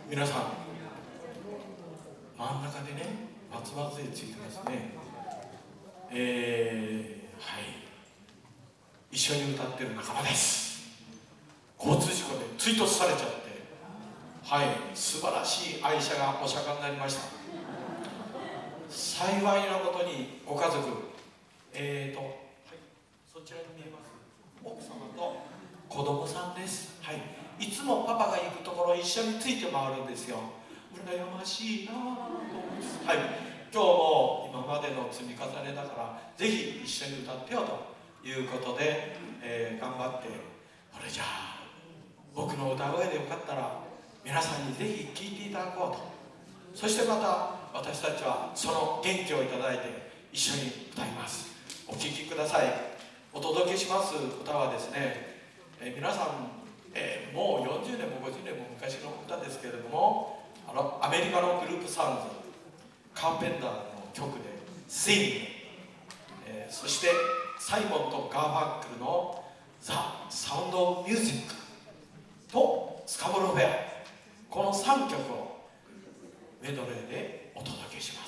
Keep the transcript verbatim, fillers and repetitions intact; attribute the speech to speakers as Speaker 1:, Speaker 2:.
Speaker 1: 皆さん真ん中でね松葉杖ついてますね。えー、はい、一緒に歌ってる仲間です。交通事故で追突されちゃって、はい、素晴らしい愛車がお釈迦になりました。幸いなことにご家族、えーと、はい、そちらに見えます奥様と子供さんです。はい、いつもパパが行くところ一緒について回るんですよ。羨ましいなぁと思います。はい、今日も今までの積み重ねだからぜひ一緒に歌ってよということで、えー、頑張って、これじゃあ僕の歌声でよかったら皆さんにぜひ聴いていただこうと。そしてまた私たちはその元気をいただいて一緒に歌います。お聴きください。お届けします歌はですね、えー、皆さん、えー、もうよんじゅうねんもごじゅうねんも昔の歌ですけれども、あのアメリカのグループサウンズカーペンターの曲で「Sing」、えー、そしてサイモンとガーファンクルの「The Sound of Music」と「スカボロー・フェア」、このさんきょくをメドレーでお届けします。